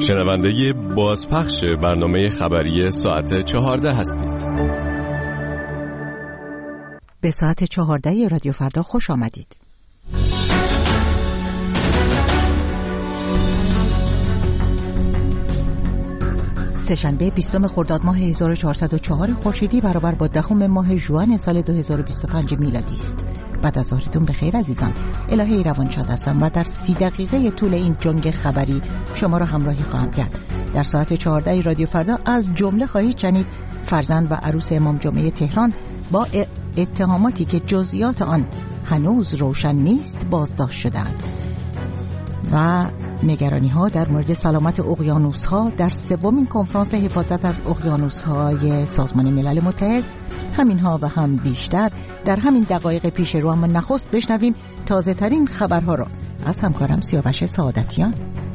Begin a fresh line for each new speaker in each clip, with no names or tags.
شنونده بازپخش برنامه خبری ساعت 14 هستید.
به ساعت 14 رادیو فردا خوش آمدید. سه‌شنبه 20 خرداد ماه 1404 خورشیدی برابر با 10 ماه ژوئن سال 2025 میلادی است. بعد از ظهرتون بخیر عزیزان. الهه روانشاد هستم و در 30 دقیقه طول این جنگ خبری شما را همراهی خواهم کرد. در ساعت 14 رادیو فردا از جمله خواهید شنید فرزند و عروس امام جمعه تهران با اتهاماتی که جزئیات آن هنوز روشن نیست بازداشت شدند و نگرانی‌ها در مورد سلامت اقیانوس‌ها در سومین کنفرانس حفاظت از اقیانوس‌های سازمان ملل متحد. همینها و هم بیشتر در همین دقایق پیش رو، اما نخست بشنویم تازه ترین خبرها را از همکارم سیاوش سعادتیان.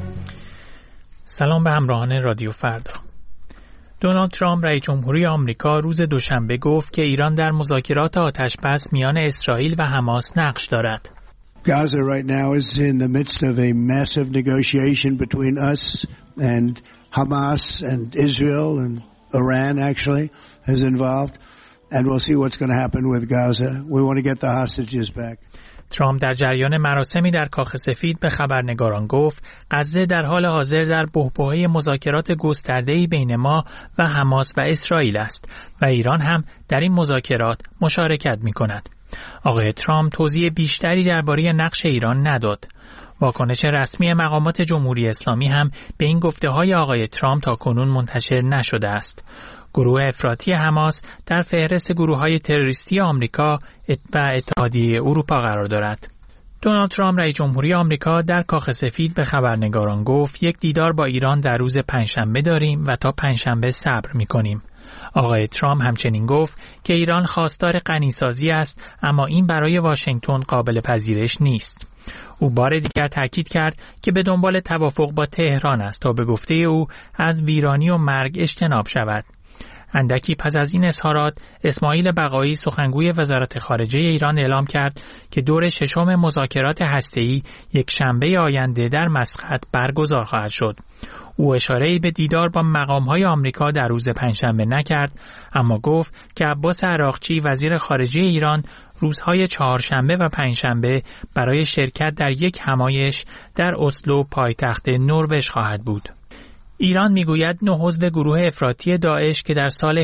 سلام به همراهان رادیو فردا. دونالد ترامپ رئیس جمهوری آمریکا روز دوشنبه گفت که ایران در مذاکرات آتش‌بس میان اسرائیل و حماس نقش دارد.
Gaza right now is in the midst of a massive negotiation between us and Hamas and Israel and Iran actually is involved and we'll see what's going to happen with Gaza. We want to get the hostages back.
ترامپ در جریان مراسمی در کاخ سفید به خبرنگاران گفت غزه در حال حاضر در بحبوحه مذاکرات گسترده‌ای بین ما و حماس و اسرائیل است و ایران هم در این مذاکرات مشارکت می‌کند. آقای ترامپ توضیح بیشتری درباره نقش ایران نداد. واکنش رسمی مقامات جمهوری اسلامی هم به این گفته‌های آقای ترامپ تاکنون منتشر نشده است. گروه افراطی حماس در فهرست گروه‌های تروریستی آمریکا و اتحادیه اروپا قرار دارد. دونالد ترامپ رئیس جمهوری آمریکا در کاخ سفید به خبرنگاران گفت یک دیدار با ایران در روز پنجشنبه داریم و تا پنجشنبه صبر می‌کنیم. آقای ترامپ همچنین گفت که ایران خواستار غنیسازی است، اما این برای واشنگتن قابل پذیرش نیست. او بار دیگر تاکید کرد که به دنبال توافق با تهران است تا به گفته او از ویرانی و مرگ اجتناب شود. اندکی پس از این اظهارات، اسماعیل بقایی سخنگوی وزارت خارجه ایران اعلام کرد که دور ششم مذاکرات هسته‌ای یک شنبه آینده در مسقط برگزار خواهد شد. او اشاره‌ای به دیدار با مقام‌های آمریکا در روز پنجشنبه نکرد، اما گفت که عباس عراقچی وزیر خارجه ایران روزهای چهارشنبه و پنجشنبه برای شرکت در یک همایش در اسلو پایتخت نروژ خواهد بود. ایران میگوید 9 عضو گروه افراطی داعش که در سال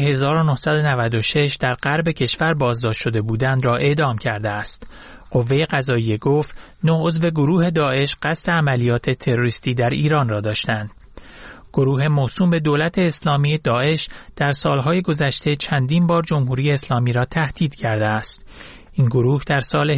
1996 در غرب کشور بازداشت شده بودند را اعدام کرده است. قوه قضاییه گفت 9 عضو گروه داعش قصد عملیات تروریستی در ایران را داشتند. گروه موسوم به دولت اسلامی داعش در سالهای گذشته چندین بار جمهوری اسلامی را تهدید کرده است. این گروه در سال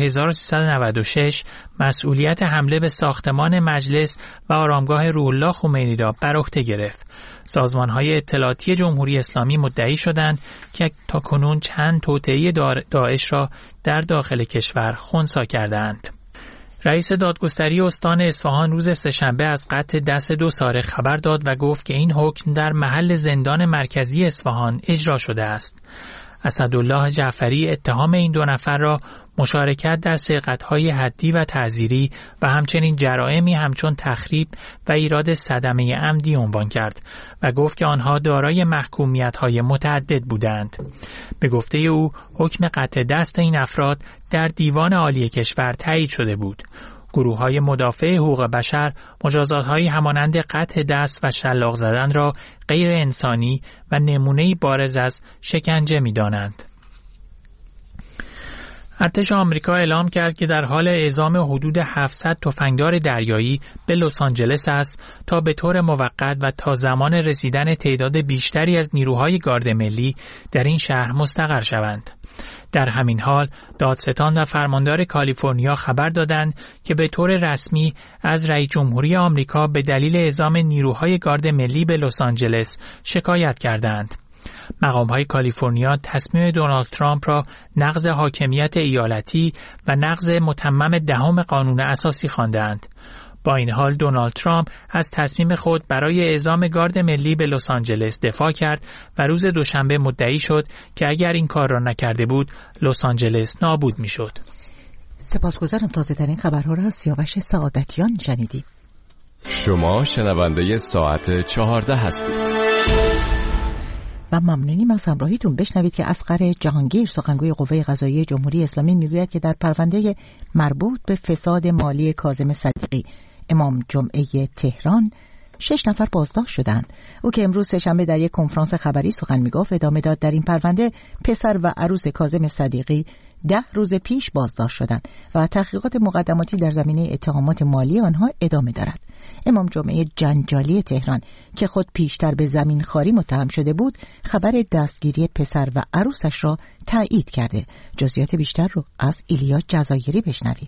1396 مسئولیت حمله به ساختمان مجلس و آرامگاه روح الله خمینی را بر عهده گرفت. سازمان‌های اطلاعاتی جمهوری اسلامی مدعی شدند که تاکنون چند توطئه داعش را در داخل کشور خنثی کردند. رئیس دادگستری استان اصفهان روز سه‌شنبه از قطع دست 2 سارق خبر داد و گفت که این حکم در محل زندان مرکزی اصفهان اجرا شده است. اسدالله جعفری اتهام این 2 نفر را مشارکت در سرقت‌های حدی و تعزیری و همچنین جرائمی همچون تخریب و ایراد صدمه عمدی عنوان کرد و گفت که آنها دارای محکومیت‌های متعدد بودند. به گفته او حکم قطع دست این افراد در دیوان عالی کشور تایید شده بود. گروه‌های مدافع حقوق بشر مجازات‌هایی همانند قطع دست و شلاق زدن را غیر انسانی و نمونه‌ای بارز از شکنجه می‌دانند. ارتش آمریکا اعلام کرد که در حال اعزام حدود 700 تفنگدار دریایی به لس آنجلس است تا به طور موقت و تا زمان رسیدن تعداد بیشتری از نیروهای گارد ملی در این شهر مستقر شوند. در همین حال دادستان و فرماندار کالیفرنیا خبر دادند که به طور رسمی از رئیس جمهوری آمریکا به دلیل اعزام نیروهای گارد ملی به لس آنجلس شکایت کردند. مقام‌های کالیفرنیا تصمیم دونالد ترامپ را نقض حاکمیت ایالتی و نقض متمم 10 قانون اساسی خواندند. با این حال دونالد ترامپ از تصمیم خود برای اعزام گارد ملی به لس آنجلس دفاع کرد و روز دوشنبه مدعی شد که اگر این کار را نکرده بود لس آنجلس نابود می‌شد.
سپاسگزارم. تازه‌ترین خبرها را از سیاوش سعادتیان شنیدید.
شما شنونده ساعت 14 هستید
و ممنونیم از همراهیتون. بشنوید که اصغر جهانگیر سخنگوی قوه قضاییه جمهوری اسلامی میگوید که در پرونده مربوط به فساد مالی کاظم صدیقی امام جمعه تهران 6 نفر بازداشت شدند. او که امروز سه‌شنبه در یک کنفرانس خبری سخن میگفت ادامه داد در این پرونده پسر و عروس کاظم صدیقی 10 روز پیش بازداشت شدند و تحقیقات مقدماتی در زمینه اتهامات مالی آنها ادامه دارد. امام جمعه جنجالی تهران که خود پیشتر به زمین خواری متهم شده بود خبر دستگیری پسر و عروسش را تایید کرده. جزئیات بیشتر رو از ایلیا جزایری بشنویم.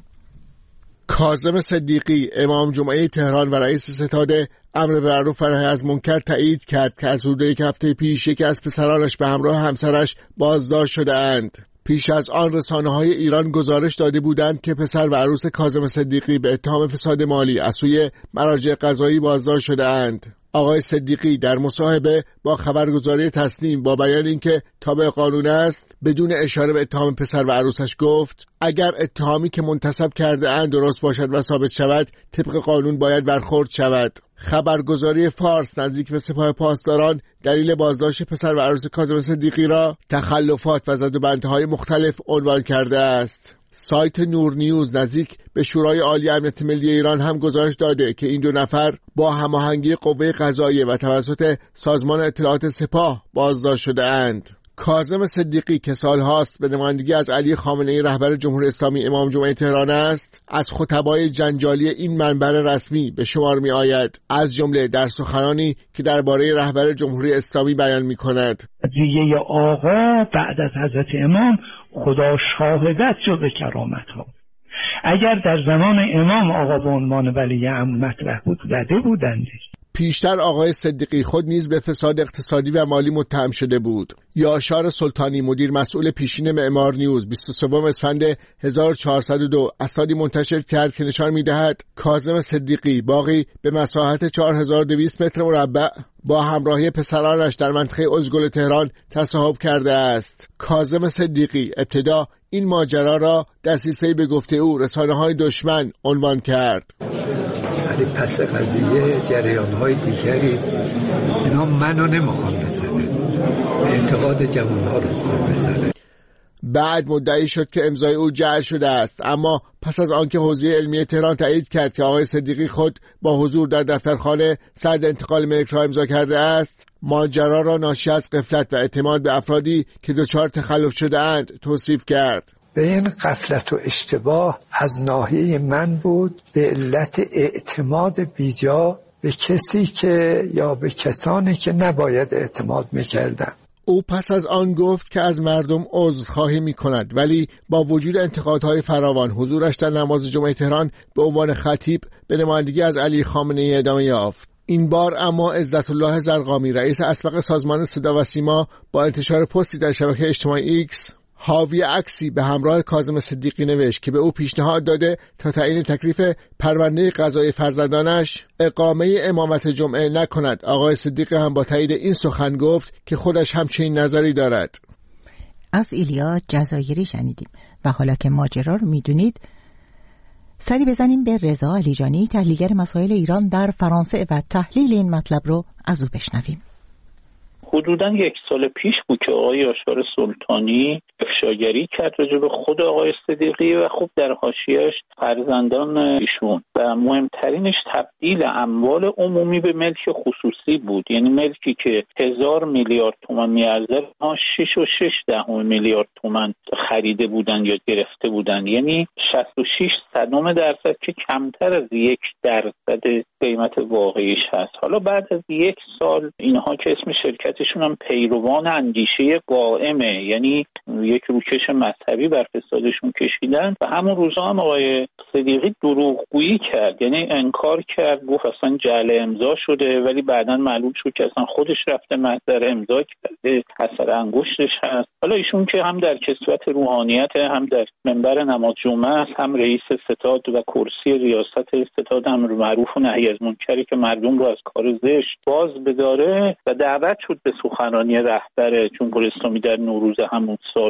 کاظم صدیقی امام جمعه تهران و رئیس ستاد امر بالمعروف و نهی از منکر تایید کرد که از حدود 1 هفته پیش یکی از پسرانش به همراه همسرش بازداشت شده اند. پیش از آن رسانه‌های ایران گزارش داده بودند که پسر و عروس کاظم صدیقی به اتهام فساد مالی از سوی مراجع قضایی بازداشت شده اند. آقای صدیقی در مصاحبه با خبرگزاری تسنیم با بیان اینکه تابع قانون است بدون اشاره به اتهام پسر و عروسش گفت اگر اتهامی که منتسب کرده اند درست باشد و ثابت شود طبق قانون باید برخورد شود. خبرگزاری فارس نزدیک به سپاه پاسداران دلیل بازداشت پسر و عروس کاظم صدیقی را تخلفات و زدوبندهای مختلف عنوان کرده است. سایت نور نیوز نزدیک به شورای عالی امنیت ملی ایران هم گزارش داده که این 2 نفر با هماهنگی قوه قضاییه و توسط سازمان اطلاعات سپاه بازداشت شده اند. کاظم صدیقی که سالهاست به نمایندگی از علی خامنه‌ای رهبر جمهوری اسلامی امام جمعه تهران است، از خطبای جنجالی این منبر رسمی به شمار می آید، از جمله در سخنانی که درباره رهبر جمهوری اسلامی بیان می کند.
قضیه آقا بعد از حضرت امام خدا شاهدت جز کرامت ها. اگر در زمان امام آقا به عنوان ولی امر مطرح بود زده بودند.
پیشتر آقای صدیقی خود نیز به فساد اقتصادی و مالی متهم شده بود. یاشار سلطانی مدیر مسئول پیشین معمار نیوز 23 اسفند 1402 اسنادی منتشر کرد که نشان می‌دهد کاظم صدیقی باغی به مساحت 4200 متر مربع با همراهی پسرانش در منطقه ازگل تهران تصاحب کرده است. کاظم صدیقی ابتدا این ماجرا را دسیسه‌ای به گفته او رسانه‌های دشمن عنوان کرد.
ولی پس قضیه جریان‌های دیگری اینا منو نمیخوان بزنه، اعتقاد جوان‌ها رو میخوان بزنه.
بعد مدعی شد که امضای او جعل شده است، اما پس از آنکه حوزه علمی تهران تایید کرد که آقای صدیقی خود با حضور در دفترخانه سند انتقال ملک را امضا کرده است، ماجرا را ناشی از غفلت و اعتماد به افرادی که دچار تخلف شده اند توصیف کرد.
به این غفلت و اشتباه از ناحیه من بود به علت اعتماد بیجا به کسی که یا به کسانی که نباید اعتماد میکردن.
او پس از آن گفت که از مردم عذرخواهی میکند، ولی با وجود انتقادهای فراوان حضورش در نماز جمعه تهران به عنوان خطیب به نمایندگی از علی خامنه‌ای ادامه یافت. این بار اما عزت الله زرقامی رئیس اسبق سازمان صدا و سیما با انتشار پستی در شبکه اجتماعی ایکس حاوی عکسی به همراه کاظم صدیقی نوشت که به او پیشنهاد داده تا تعیین تکلیف پرونده قضایی فرزندانش اقامه امامت جمعه نکند. آقای صدیقی هم با تایید این سخن گفت که خودش همچین نظری دارد.
از ایلیا جزایری شنیدیم و حالا که ماجرا رو میدونید سری بزنیم به رضا علیجانی تحلیلگر مسائل ایران در فرانسه و تحلیل این مطلب رو از او بشنویم.
حدوداً 1 سال پیش بود که آقای یاشار سلطانی افشاگری کرد راجع به خود آقای صدیقی و خب در حاشیه‌اش فرزندان ایشون و مهمترینش تبدیل اموال عمومی به ملک خصوصی بود. یعنی ملکی که 1000 میلیارد تومان میارزه 6.6 میلیارد تومان خریده بودن یا گرفته بودن، یعنی 66% که کمتر از 1% قیمت واقعیش هست. حالا بعد از 1 سال اینها که اسم شرکتشون هم پیروان اندیشه قائمه، یعنی یک روکش مذهبی بر فسادشون کشیدن و همون روزا هم آقای صدیقی دروغگویی کرد، یعنی انکار کرد، گفت اصلا جعل امضا شده، ولی بعداً معلوم شد که اصلا خودش رفته محضر امضا کرده، اثر انگشتش هست. حالا ایشون که هم در کسوت روحانیت هم در منبر نماز جمعه است، هم رئیس ستاد و کرسی ریاست ستاد امر معروف و نهی از منکری که مردم رو از کار زشت باز بداره و دعوت شد به سخنرانی رهبر جمهوری اسلامی در نوروز همون سال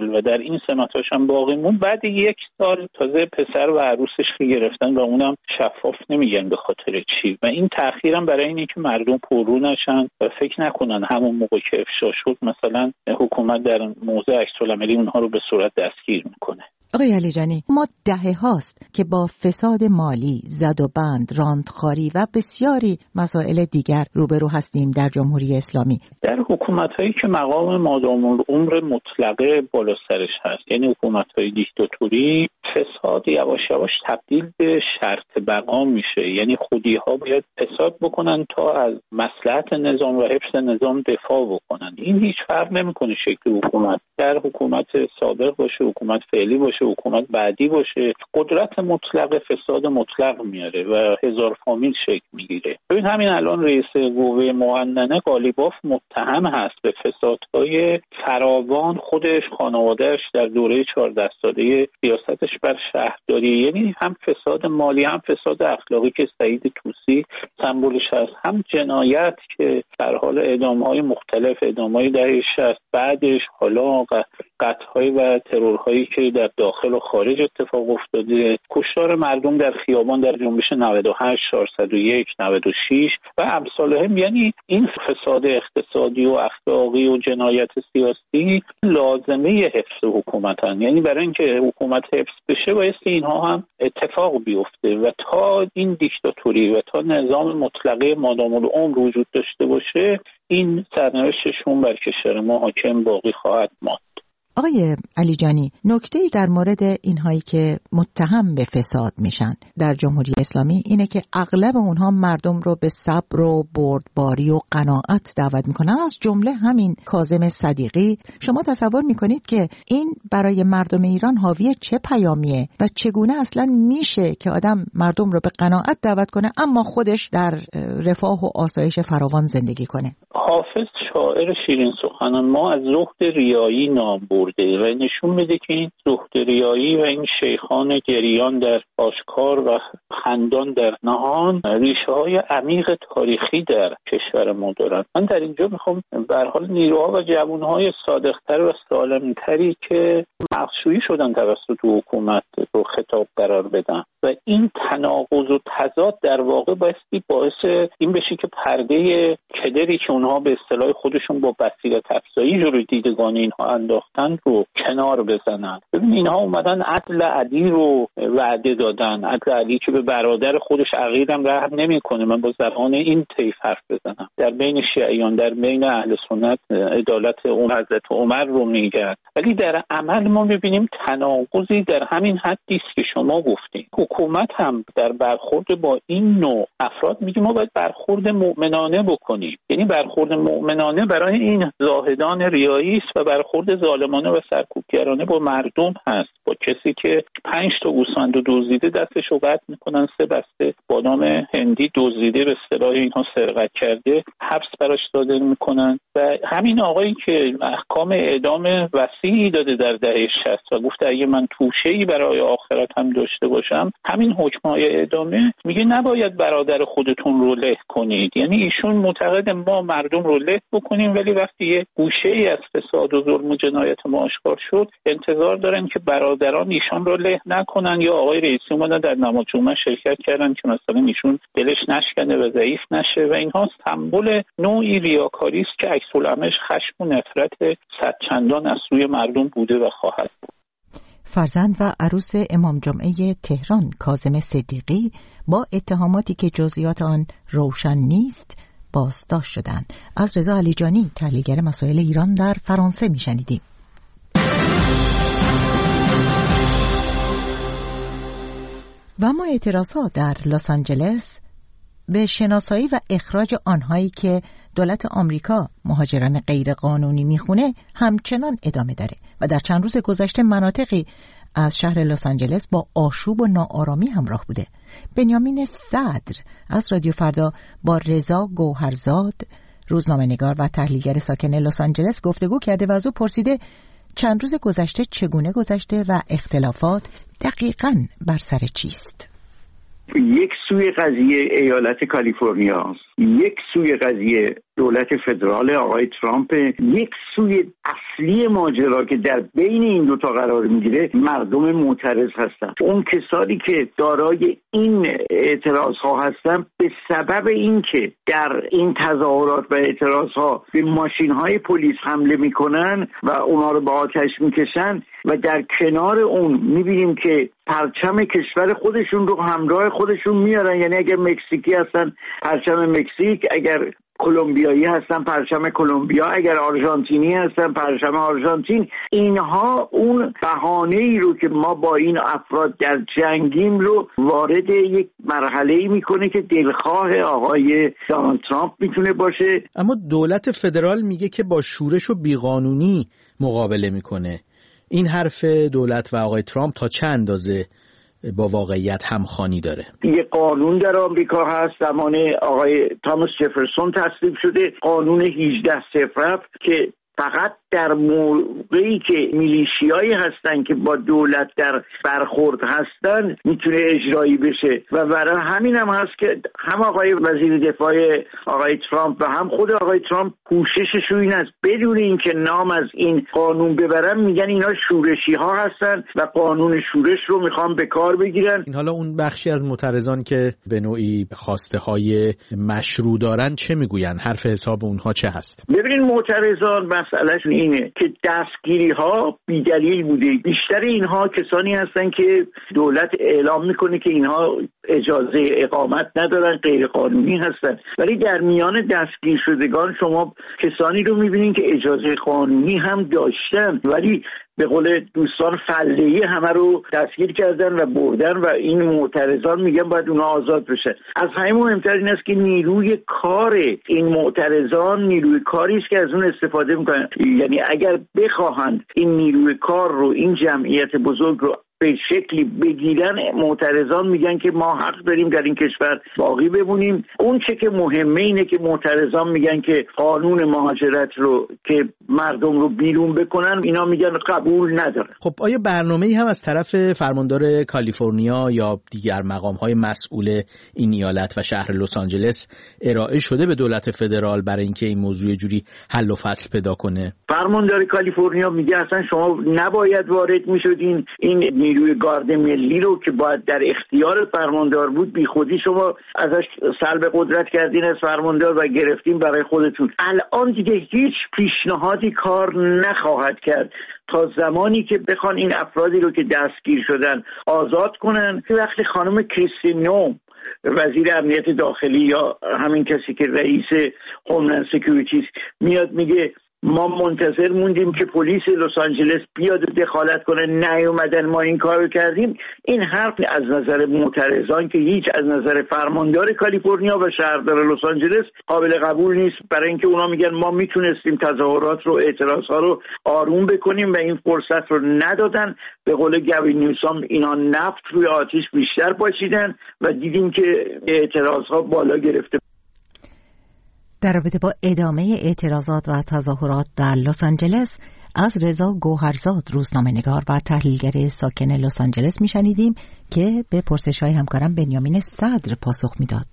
سال و در این سمتاش هم باقی مون. بعد 1 سال تازه پسر و عروسش که گرفتن و اونم شفاف نمیگن به خاطر چی. و این تأخیرم برای اینه که مردم پررو نشن و فکر نکنن همون موقع که افشا شد مثلا حکومت در موضع عکس‌العملی اونها رو به صورت دستگیر میکنه.
آقای علیجانی، ما دهه هاست که با فساد مالی، زد و بند، راندخواری و بسیاری مسائل دیگر روبرو هستیم در جمهوری اسلامی.
در حکومت‌هایی که مقام مادام العمر مطلقه بالا سرش هست، یعنی حکومت‌های دیکتاتوری، فساد یواش یواش تبدیل به شرط بقا میشه. یعنی خودی‌ها باید فساد بکنن تا از مصلحت نظام و حفظ نظام دفاع بکنن. این هیچ فرق نمی‌کنه شکل حکومت، در حکومت سابق باشه، حکومت فعلی باشه، حکومت بعدی باشه، قدرت مطلق فساد مطلق میاره و هزار فامیل شکل میگیره. ببین همین الان رئیس قوه مقننه قالیباف متهم هست به فسادهای فراوان، خودش، خانواده‌اش در دوره 14 ساله سیاستش بر شهرداری. یعنی هم فساد مالی هم فساد اخلاقی که سعید طوسی سمبولش هست، هم جنایت که در حال اعدام‌های مختلف، اعدام‌های دهه 60، بعدش حالا قتل‌های و ترورهایی که در داخل و خارج اتفاق افتاده، کشتار مردم در خیابان در جنبش 98، 401، 96 و امثالهم. یعنی این فساد اقتصادی و اخلاقی و جنایت سیاسی لازمه حفظ حکومتن. یعنی برای اینکه حکومت حفظ بشه باید اینها هم اتفاق بیفته و تا این دیکتاتوری و تا نظام مطلقه مادام العمر وجود داشته باشه این سرنوشتشون بر کشور ما حاکم باقی خواهد ماند.
آقای علیجانی، نکته‌ای در مورد اینهایی که متهم به فساد میشن در جمهوری اسلامی اینه که اغلب اونها مردم رو به صبر و بردباری و قناعت دعوت میکنن، از جمله همین کاظم صدیقی. شما تصور میکنید که این برای مردم ایران حاوی چه پیامیه و چگونه اصلا میشه که آدم مردم رو به قناعت دعوت کنه اما خودش در رفاه و آسایش فراوان زندگی کنه؟
حافظ شاعر شیرین سخن ما از زهد ریایی نام برده و نشون میده که این زهد ریایی و این شیخان گریان در آشکار و خندان در نهان ریشه های عمیق تاریخی در کشور ما دارن. من در اینجا میخوام به هر حال نیروها و جوانهای صادقتر و سالمتری که مغزشویی شدن توسط حکومت رو خطاب قرار بدن و این تناقض و تضاد در واقع بایستی باعث این بشه که پرده کدری که اونها به اصطلاح خودشون با بصیرت افزایی جلوی دیدگان اینها انداختن رو کنار بزنن. ببین اینها اومدن عدل علی رو وعده دادن، عدل علی که به برادر خودش عقیدم رحم نمیکنه. من با زبان این طیف حرف بزنم، در بین شیعیان، در بین اهل سنت عدالت اون حضرت عمر رو میگن، ولی در عمل ما میبینیم تناقضی در همین حدی است که شما گفتین. حکومت هم در برخورد با این نوع افراد میگه ما باید برخورد مؤمنانه بکنیم، یعنی برخورد مؤمنانه برای این زاهدان ریایی است و برخورد ظالمانه و سرکوبگرانه با مردم هست. با کسی که 5 تا گوسفند دزدیده دستش رو قطع میکنن، 3 بسته بادام هندی دزدیده به اصطلاح اینها سرقت کرده حبس براش صادر میکنن و همین آقایی که احکام اعدام وسیعی داده در دهه 60 و گفته اگه من توشه‌ای برای آخرت هم داشته باشم، همین حکم‌های اعدامه میگه نباید برادر خودتون رو له کنید. یعنی ایشون معتقد ما مردم رو له بکنیم، ولی وقتی یه گوشه‌ای از فساد و ظلم و جنایت ما آشکار شد انتظار دارن که برادران ایشان رو له نکنن. یا آقای رئیسی اومدن در نماز جمعه شرکت کردن که مثلا ایشون دلش نشکنه و ضعیف نشه و اینها سمبل نوعی ریاکاری است که عکس‌العملش خشم و نفرت صدچندان از سوی مردم بوده و خواهد بود.
فرزند و عروس امام جمعه تهران کاظم صدیقی با اتهاماتی که جزئیات آن روشن نیست بازداشت شدند. از رضا علیجانی، تحلیلگر مسائل ایران در فرانسه میشنیدیم. و اما اعتراضات در لس آنجلس به شناسایی و اخراج آنهایی که دولت آمریکا مهاجران غیرقانونی میخونه همچنان ادامه داره و در چند روز گذشته مناطقی از شهر لس آنجلس با آشوب و ناآرامی همراه بوده. بنیامین صدر از رادیو فردا با رضا گوهرزاد، روزنامه‌نگار و تحلیلگر ساکن لس آنجلس گفتگو کرده و از او پرسیده چند روز گذشته چگونه گذشته و اختلافات دقیقاً بر سر چیست؟
یک سوی قضیه ایالت کالیفرنیا است یک سوی قضیه دولت فدرال آقای ترامپ، یک سوی اصلی ماجرا که در بین این دوتا قرار میگیره مردم معترض هستن. اون کسانی که دارای این اعتراض ها هستن به سبب اینکه در این تظاهرات و اعتراض ها به ماشین های پلیس حمله میکنن و اونا رو به آتش میکشن و در کنار اون میبینیم که پرچم کشور خودشون رو همراه خودشون میارن. یعنی اگر مکزیکی هستن پرچم مکزیک، اگر کلمبیایی هستن پرچم کلمبیا، اگر آرژانتینی هستن پرچم آرژانتین. اینها اون بهانه‌ای رو که ما با این افراد در جنگیم رو وارد یک مرحله‌ای میکنه که دلخواه آقای دونالد ترامپ میتونه باشه.
اما دولت فدرال میگه که با شورش و بیقانونی مقابله میکنه. این حرف دولت و آقای ترامپ تا چه اندازه با واقعیت همخوانی داره؟
یه قانون در آمریکا هست، زمان آقای تاماس جفرسون تصویب شده، قانون 1807 که فقط در موقعی که میلیشیایی هستن که با دولت در برخورد هستن میتونه اجرایی بشه و برای همین هم هست که هم آقای وزیر دفاع آقای ترامپ و هم خود آقای ترامپ کوشششون این است بدون اینکه نام از این قانون ببرن میگن اینا شورشی ها هستن و قانون شورش رو میخوان به کار بگیرن.
حالا اون بخشی از معترضان که به نوعی خواسته های مشروع دارن چه میگوین؟ حرف حساب اونها چه هست؟
ببینید معترضان مسئلهشون اینه که دستگیری ها بی‌دلیل بوده. بیشتر اینها کسانی هستن که دولت اعلام میکنه که اینها اجازه اقامت ندارن، غیر قانونی هستن، ولی در میان دستگیر شدگان شما کسانی رو میبینین که اجازه قانونی هم داشتن ولی به قول دوستان فله‌ای همه رو دستگیر کردن و بردن و این معترضان میگن باید اونا آزاد بشه. از همه مهمتر این است که نیروی کار این معترضان نیروی کاری است که از اون استفاده میکنن. یعنی اگر بخواهند این نیروی کار رو، این جمعیت بزرگ رو به شکلی بگیرن، معترضان میگن که ما حق داریم در این کشور باقی بمونیم. اون چه که مهمه اینه که معترضان میگن که قانون مهاجرت رو که مردم رو بیرون بکنن اینا میگن قبول ندارن.
خب آیا برنامه‌ای هم از طرف فرماندار کالیفرنیا یا دیگر مقام‌های مسئول این ایالت و شهر لس آنجلس ارائه شده به دولت فدرال برای اینکه این موضوع جوری حل و فصل پیدا کنه؟
فرماندار کالیفرنیا میگه اصلا شما نباید وارد میشدین، این نیروی گارد ملی رو که باید در اختیار فرماندار بود بی خودی شما ازش سلب قدرت کردین از فرماندار و گرفتین برای خودتون. الان دیگه هیچ پیشنهادی کار نخواهد کرد تا زمانی که بخوان این افرادی رو که دستگیر شدن آزاد کنن. وقتی خانم کریستین نوم وزیر امنیت داخلی یا همین کسی که رئیس هوملند سکیوریتی میاد میگه ما منتظر موندیم که پلیس لس آنجلس بیاد دخالت کنه، نیومدن ما این کارو کردیم، این حرف از نظر معترضان که هیچ از نظر فرماندار کالیفرنیا و شهردار لس آنجلس قابل قبول نیست. برای اینکه اونا میگن ما میتونستیم تظاهرات رو، اعتراضها رو آروم بکنیم و این فرصت رو ندادن. به قول گوین نیوسام اینا نفت روی آتش بیشتر پاشیدن و دیدیم که اعتراضها بالا گرفته.
در رابطه با ادامه اعتراضات و تظاهرات در لس آنجلس از رضا گوهرزاد، روزنامه‌نگار و تحلیلگر ساکن لس آنجلس میشنیدیم که به پرسش‌های همکارم بنیامین صدر پاسخ میداد.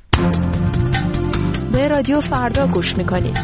به رادیو فردا گوش میکنید.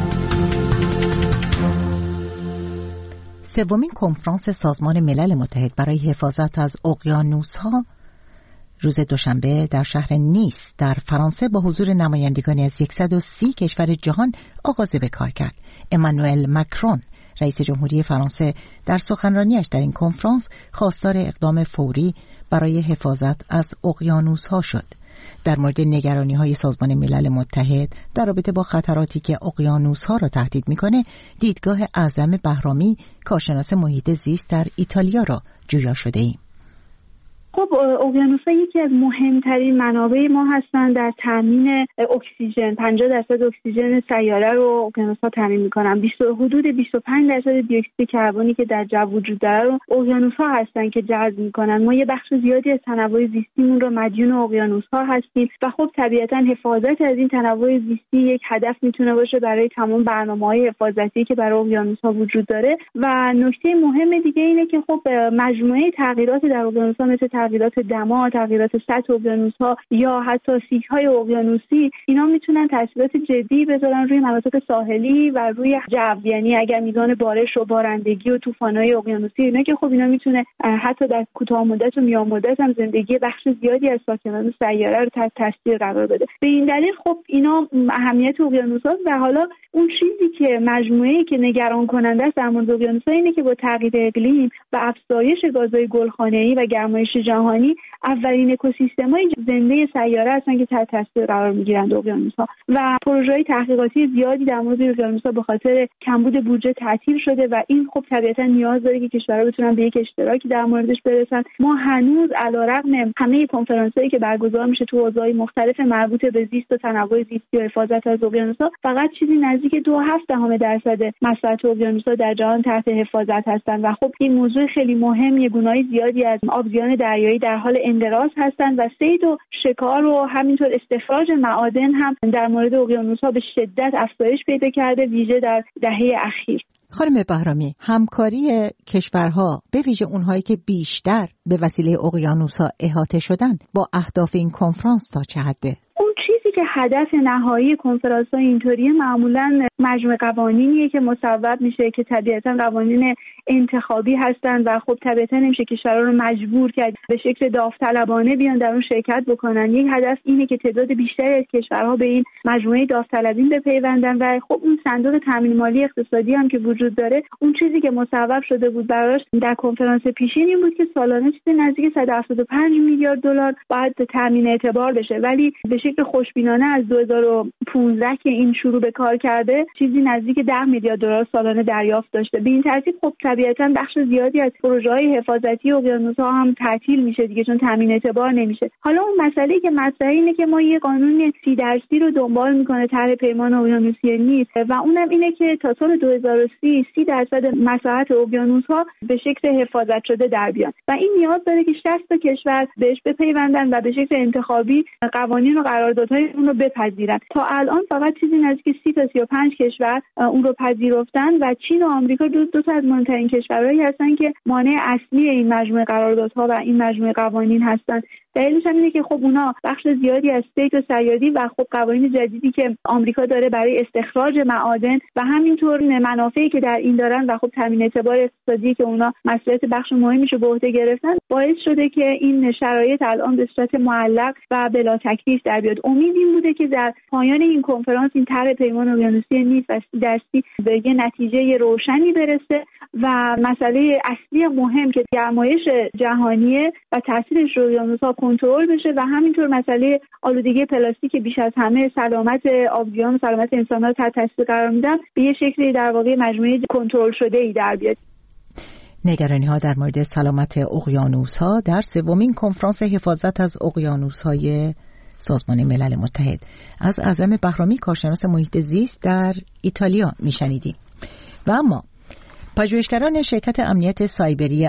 سومین کنفرانس سازمان ملل متحد برای حفاظت از اقیانوس‌ها روز دوشنبه در شهر نیس در فرانسه با حضور نمایندگانی از 130 کشور جهان آغاز به کار کرد. امانوئل مکرون رئیس جمهوری فرانسه در سخنرانیش در این کنفرانس خواستار اقدام فوری برای حفاظت از اقیانوس‌ها شد. در مورد نگرانی‌های سازمان ملل متحد در رابطه با خطراتی که اقیانوس‌ها را تهدید می‌کنه، دیدگاه اعظم بهرامی، کارشناس محیط زیست در ایتالیا را جویا شده ایم.
خب اقیانوس‌ها یکی از مهمترین منابع ما هستند در تامین اکسیژن. 50% اکسیژن سیاره رو اقیانوس‌ها تامین می‌کنن. حدود 25% دی اکسید کربنی که در جو وجود داره رو اقیانوس‌ها هستن که جذب می‌کنن. ما یه بخش زیادی از تنوع زیستیمون رو مدیون اقیانوس‌ها هستیم و خب طبیعتاً حفاظت از این تنوع زیستی یک هدف میتونه باشه برای تمام برنامه‌های حفاظتی که برای اقیانوس‌ها وجود داره. و نکته مهم دیگه اینه که خب مجموعه تغییرات در اقیانوس‌ها مثل تغییرات دما، تغییرات سطح اقیانوس‌ها یا حتی سیک‌های اقیانوسی، اینا میتونن تاثیرات جدی بذارن روی مناطق ساحلی و روی جو. یعنی اگر میزان بارش و بارندگی و طوفان‌های اقیانوسی اینا که خب اینا میتونه حتی در کوتاه مدت و میان مدت هم زندگی بخش زیادی از ساکنان سیاره رو تحت تاثیر قرار بده. به این دلیل خب اینا اهمیت اقیانوس‌ها و حالا اون چیزی که مجموعه‌ای که نگران کننده است در مورد اقیانوس‌ها اینه که با تغییر اقلیم و افزایش گازهای گلخانه‌ای و گرمایش جهانی اولین اکوسیستم‌های زنده سیاره هستن که تحت تاثیر قرار می‌گیرند اقیانوس‌ها و پروژه‌های تحقیقاتی زیادی در مورد اقیانوس‌ها به خاطر کمبود بودجه تعطیل شده و این خب طبیعتاً نیاز داره که کشورها بتونن به یک اشتراکی در موردش برسن. ما هنوز علیرغم همه کنفرانس‌هایی که برگزار میشه تو حوزه‌های مختلف مربوط به زیست و تنوع زیستی و حفاظت از اقیانوس‌ها فقط چیزی نزدیک 2.7% مساحت اقیانوس‌ها در جهان تحت حفاظت هستند و خب این موضوع خیلی مهمیه. گونه‌های زیادی از آبزیان دریایی در حال انقراض هستند و صید و شکار و همینطور استخراج معادن هم در مورد اقیانوس‌ها به شدت افزایش پیدا کرده، ویژه در دهه اخیر.
خانم بهرامی، همکاری کشورها به ویژه اونهایی که بیشتر به وسیله اقیانوس‌ها احاطه شدن با اهداف این کنفرانس تا چه حده؟
اون چیزی که هدف نهایی کنفرانس‌های اینطوری معمولاً مجموعه قوانینیه که مصوب میشه که طبیعتاً قوانین انتخابی هستن و خب طبیعتاً نمیشه کشورها رو مجبور کرد به شکل داوطلبانه بیان در اون شرکت بکنن. یک هدف اینه که تعداد بیشتری از کشورها به این مجموعه داوطلبین بپیوندن و خب اون صندوق تامین مالی اقتصادی هم که وجود داره، اون چیزی که مصوب شده بود براش در کنفرانس پیشین این بود که سالانه چیزی نزدیک 175 میلیارد دلار باید تامین اعتبار بشه، ولی به شکل خوشبینانه از 2015 که این شروع به کار کرده چیزی نزدیک 10 میلیارد دلار سالانه دریافت داشته. به این ترتیب خب طبیعتاً بخش زیادی از پروژه‌های حفاظتی اقیانوس‌ها هم تعطیل میشه دیگه، چون تامین اعتبار نمیشه. حالا اون مسئله‌ای که مطرحه اینه که ما یه قانون 30% رو دنبال میکنه طرح پیمان اقیانوسی نیست و اونم اینه که تا سال 2030 30% مساحت اقیانوس‌ها به شکل حفاظت شده در بیان و این نیاز داره که 60 تا کشور بهش بپیوندن و به شکل انتخابی قوانین و قراردادهای اون رو بپذیرن. تا الان فقط چیزی نزدیک 30 تا 35 کشور اون رو پذیرفتن و چین و آمریکا دو تا از مهمترین کشورهایی هستن که مانع اصلی این مجموعه قراردادها و این مجموعه قوانین هستن. دلیلش هم اینه که خب اونا بخش زیادی از صید و صیادی و خب قوانین جدیدی که آمریکا داره برای استخراج معادن و همینطور منافعی که در این دارن و خب تامین اعتبار اقتصادی که اونا مسئولیت بخش مهمیشو به عهده گرفتن باعث شده که این شرایط الان به صورت معلق و بلا تکلیف در بیاد. امید این بوده که در پایان این کنفرانس این طرح پیمان اقیانوسی نیست و 30% به یه نتیجه روشنی برسه و مسئله اصلی مهم که گرمایش جهانیه و تاثیرش روی اقیانوس‌ها کنترل بشه و همینطور مسئله آلودگی پلاستیک بیش از همه سلامت آبزیان و سلامت انسان‌ها تحت تاثیر قرار میدن به یه شکلی در واقع مجموعه کنترل شده‌ای در بیاد.
نگرانی‌ها در مورد سلامت اقیانوس‌ها در سومین کنفرانس حفاظت از اقیانوس‌های سازمان ملل متحد از اعظم بهرامی کارشناس محیط زیست در ایتالیا میشنیدیم. و اما پژوهشگران شرکت امنیت سایبری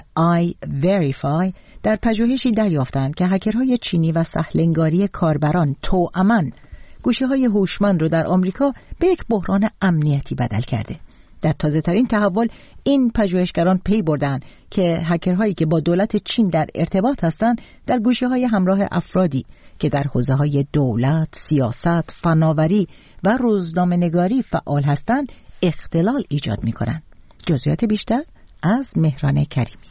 iVerify در پژوهشی دریافتند که هکرهای چینی و سهلنگاری کاربران توأماً گوشی‌های هوشمند رو در آمریکا به یک بحران امنیتی بدل کرده. در تازه‌ترین تحول این پژوهشگران پی بردند که هکرهایی که با دولت چین در ارتباط هستند در گوشی‌های همراه افرادی که در حوزه‌های دولت، سیاست، فناوری و روزنامه‌نگاری فعال هستند اختلال ایجاد می‌کنند. جزئیات بیشتر از مهران کریمی.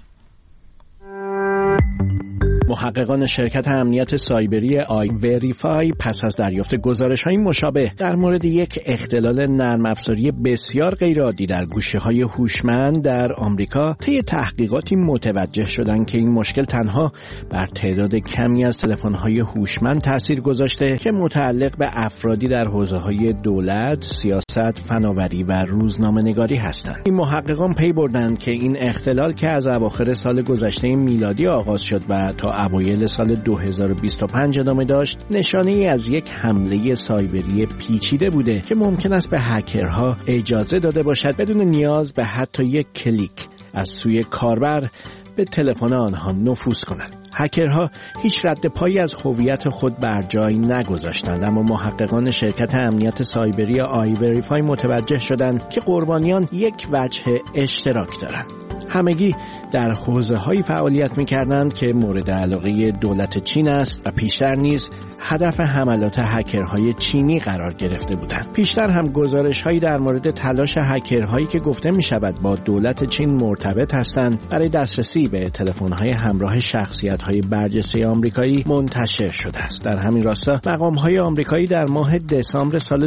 محققان شرکت امنیت سایبری iVerify پس از دریافت گزارش‌های مشابه در مورد یک اختلال نرم افزاری بسیار غیرعادی در گوشی‌های هوشمند در آمریکا طی تحقیقاتی متوجه شدند که این مشکل تنها بر تعداد کمی از تلفن‌های هوشمند تأثیر گذاشته که متعلق به افرادی در حوزه‌های دولت، سیاست، فناوری و روزنامه‌نگاری هستند. این محققان پی بردند که این اختلال که از اواخر سال گذشته میلادی آغاز شد و تا اوایل سال 2025 ادامه داشت، نشانه‌ای از یک حمله سایبری پیچیده بوده که ممکن است به هکرها اجازه داده باشد بدون نیاز به حتی یک کلیک از سوی کاربر به تلفن آنها نفوذ کنند. هکرها هیچ رد پایی از هویت خود بر جای نگذاشتند، اما محققان شرکت امنیت سایبری iVerify متوجه شدند که قربانیان یک وجه اشتراک دارند. همگی در حوزه‌های فعالیت می‌کردند که مورد علاقه دولت چین است و پیشتر نیز هدف حملات هکرهای چینی قرار گرفته بودند. پیشتر هم گزارش‌هایی در مورد تلاش هکرهایی که گفته می‌شود با دولت چین مرتبط هستند برای دسترسی به تلفن‌های همراه شخصیت‌های برجسته آمریکایی منتشر شده است. در همین راستا مقام‌های آمریکایی در ماه دسامبر سال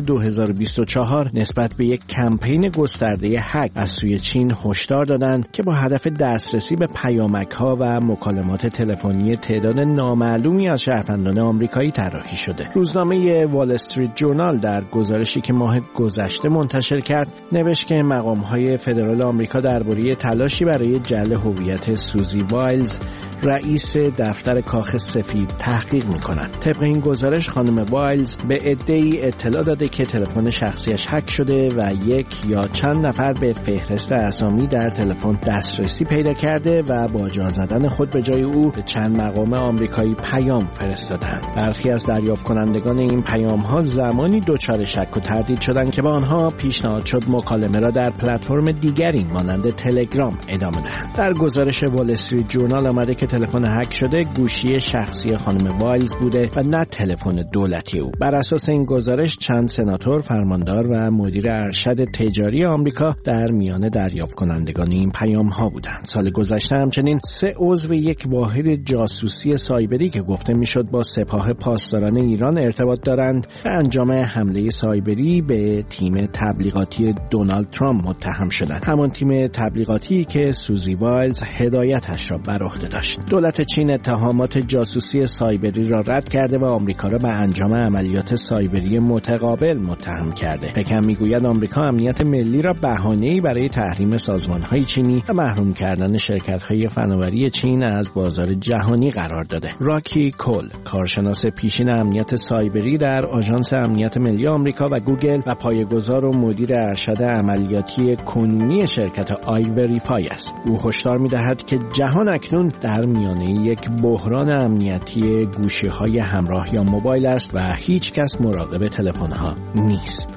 2024 نسبت به یک کمپین گسترده هک از سوی چین هشدار دادند که با هدف دسترسی به پیامک‌ها و مکالمات تلفنی تعداد نامعلومی از شهروندان آمریکایی طراحی شده. روزنامه وال استریت جورنال در گزارشی که ماه گذشته منتشر کرد نوشت که مقام‌های فدرال آمریکا درباره تلاشی برای جعل هویت سوزی وایلز رئیس دفتر کاخ سفید تحقیق می‌کنند. طبق این گزارش خانم وایلز به عده‌ای اطلاع داده که تلفن شخصیش هک شده و یک یا چند نفر به فهرست اسامی در تلفن دسترسی پیدا کرده و با جا زدن خود به جای او به چند مقام آمریکایی پیام فرستادند. برخی از دریافت کنندگان این پیام‌ها زمانی دچار شک و تردید شدند که با آنها پیشنهاد شد مکالمه را در پلتفرم دیگری مانند تلگرام ادامه دهند. در گزارش وال استریت جورنال آمده که تلفن هک شده گوشی شخصی خانم وایلز بوده و نه تلفن دولتی او. بر اساس این گزارش چند سناتور، فرماندار و مدیر ارشد تجاری آمریکا در میان دریافت کنندگان این پیام‌ها بودند. سال گذشته همچنین 3 عضو یک واحد جاسوسی سایبری که گفته میشد با سپاه پاسداران ایران ارتباط دارند به انجام حمله سایبری به تیم تبلیغاتی دونالد ترامپ متهم شدند. همان تیم تبلیغاتی که سوزی وایلز هدایتش را بر عهده داشت. دولت چین اتهامات جاسوسی سایبری را رد کرده و آمریکا را به انجام عملیات سایبری متقابل متهم کرده. پکن میگوید آمریکا امنیت ملی را بهانه‌ای برای تحریم سازمان‌های چینی و محروم کردن شرکت‌های فناوری چین از بازار جهانی قرار داده. راکی کول، کارشناس پیشین امنیت سایبری در آژانس امنیت ملی آمریکا و گوگل و پایه‌گذار و مدیر ارشد عملیاتی کنونی شرکت آیوریفای است. او هشدار می‌دهد که جهان اکنون در میانه یک بحران امنیتی گوشی‌های همراه یا موبایل است و هیچ کس مراقب تلفن‌ها نیست.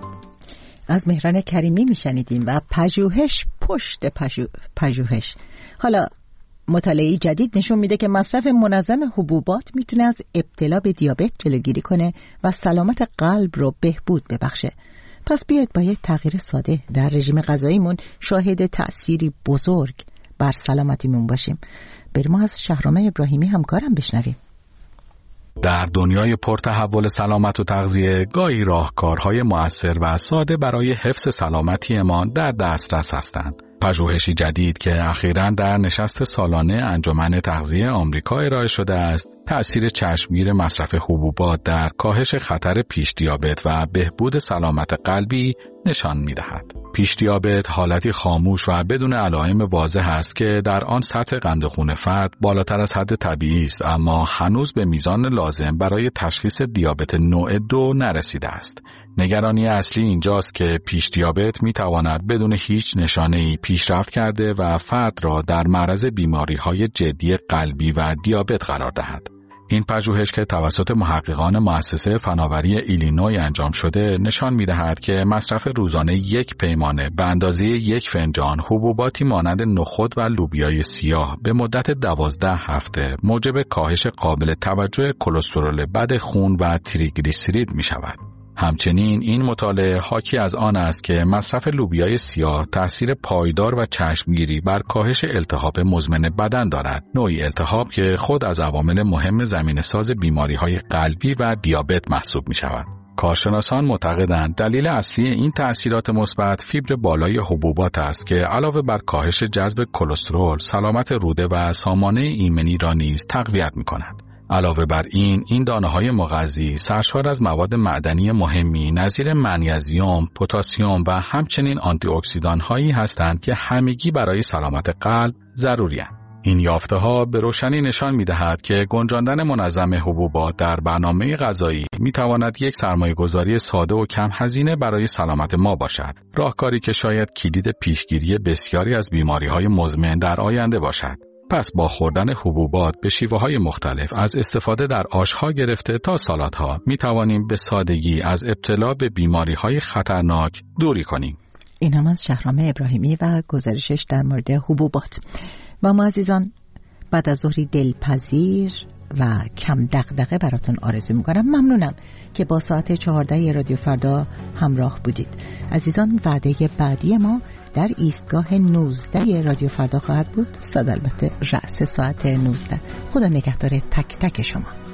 از مهران کریمی میشنیدیم و پژوهش پشت پژوهش. حالا مطالعه جدید نشون میده که مصرف منظم حبوبات میتونه از ابتلا به دیابت جلوگیری کنه و سلامت قلب رو بهبود ببخشه. پس بیاید با یک تغییر ساده در رژیم غذاییمون شاهد تأثیری بزرگ بر سلامتیمون باشیم. بریم از شهرام ابراهیمی همکارم بشنویم.
در دنیای پرتحول سلامت و تغذیه گاهی راهکارهای مؤثر و ساده برای حفظ سلامتیمان در دسترس هستند. پژوهشی جدید که اخیراً در نشست سالانه انجمن تغذیه آمریکا ارائه شده است، تأثیر چشمگیر مصرف حبوبات در کاهش خطر پیش دیابت و بهبود سلامت قلبی نشان می‌دهد. پیش دیابت حالتی خاموش و بدون علائم واضح است که در آن سطح قند خون فرد بالاتر از حد طبیعی است، اما هنوز به میزان لازم برای تشخیص دیابت نوع 2 نرسیده است. نگرانی اصلی اینجاست که پیش دیابت میتواند بدون هیچ نشانه‌ای پیشرفت کرده و فرد را در معرض بیماری‌های جدی قلبی و دیابت قرار دهد. این پژوهش که توسط محققان مؤسسه فناوری ایلینوی انجام شده نشان می‌دهد که مصرف روزانه یک پیمانه به اندازه 1 فنجان حبوباتی مانند نخود و لوبیای سیاه به مدت 12 هفته موجب کاهش قابل توجه کلسترول بد خون و تریگلیسیرید می‌شود. همچنین این مطالعه حاکی از آن است که مصرف لوبیای سیاه تأثیر پایدار و چشمگیری بر کاهش التهاب مزمن بدن دارد، نوعی التهاب که خود از عوامل مهم زمینه‌ساز بیماری‌های قلبی و دیابت محسوب می‌شود. کارشناسان معتقدند دلیل اصلی این تأثیرات مثبت فیبر بالای حبوبات است که علاوه بر کاهش جذب کلسترول، سلامت روده و سامانه ایمنی را نیز تقویت می‌کند. علاوه بر این دانه‌های مغذی سرشار از مواد معدنی مهمی نظیر منیزیم، پتاسیم و همچنین آنتی اکسیدان‌هایی هستند که همگی برای سلامت قلب ضروری‌اند. این یافته‌ها به روشنی نشان می‌دهد که گنجاندن منظم حبوبات در برنامه غذایی می‌تواند یک سرمایه‌گذاری ساده و کم هزینه برای سلامت ما باشد، راهکاری که شاید کلید پیشگیری بسیاری از بیماری‌های مزمن در آینده باشد. پس با خوردن حبوبات به شیوه‌های مختلف از استفاده در آش‌ها گرفته تا سالادها می‌توانیم به سادگی از ابتلا به بیماری‌های خطرناک دوری کنیم.
این هم از شهرام ابراهیمی و گزارشش در مورد حبوبات. و ما عزیزان بعد از ظهری دلپذیر و کم دغدغه براتون آرزو میکنم. ممنونم که با ساعت 14 رادیو فردا همراه بودید. عزیزان وعده بعدی ما در ایستگاه 19 رادیو فردا خواهد بود، صد البته رأس ساعت 19. خدا نگهدار تک تک شما.